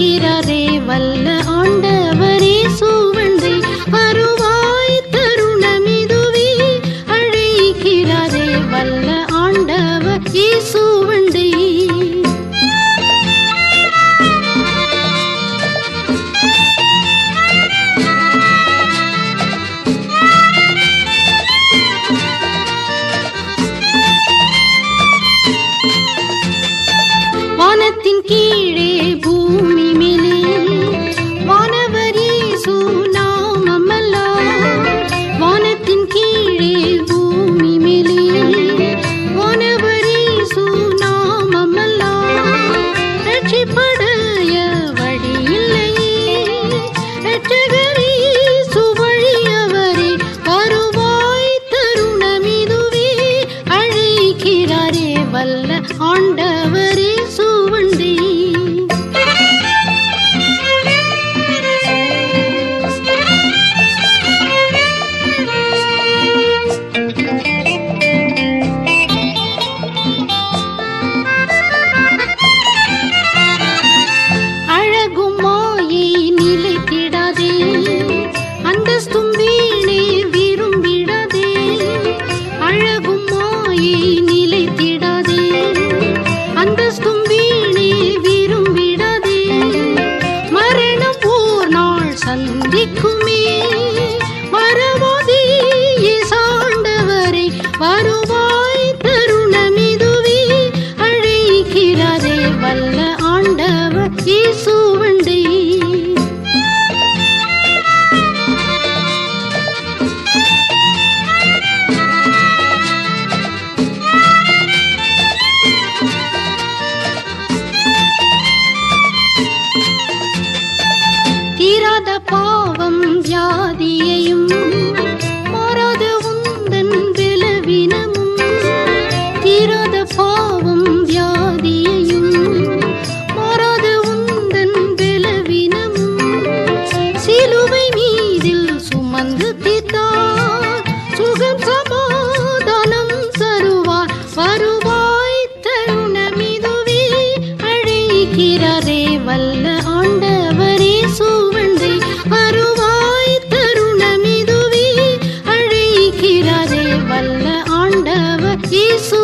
அழைக்கிறாரே வல்ல ஆண்டவரே சுவண்டை வருவாய் தருணமிதுவே அழைக்கிறாரே வல்ல ஆண்டவர் இயேசுவண்டை வானத்தின் கீழே பூமி மேலே வானவர் இயேசு நாமமல்லா வானத்தின் கீழே பூமி மேலே வானவர் இயேசு நாமமல்லா ரட்சிப்படைய வழி இல்லையே ரட்சகர் இயேசு வழியவரே வருவாய் தருணமிதுவே அழைக்கிறாரே வல்ல ஆண்டவரே சுவண்டை அழகும் மாயை நிலைத்திடாதே அந்தஸ்தும் வீணே விரும்பிடாதே அழகும் மாயை நிலைத்திடாதே அந்தஸ்தும் வீணே விரும்பிடாதே மரணம் ஓர் நாள் சந்திக்குமே மறவாதே சாண்டவரை வருவாய் தருணமிதுவே அழைக்கிறாரே வல்ல ஆண்டவர் இயேசுவண்டை தீராத பாவம் வியாதியையும் மாறாத உந்தன் பலவீனமும் தீராத பாவம் வியாதியையும் மாறாத உந்தன் பலவீனமும் சிலுவை மீதில் சுமந்து தீர்த்தார் சுகம் சமாதானம் தருவார் வருவாய் தருணமிதுவே அழைக்கிறாரே வல்ல ஆண்டவரே சுவண்டை வருவாய் தருணமிதுவே அழைக்கிறாரே வல்ல ஆண்டவர் இயேசு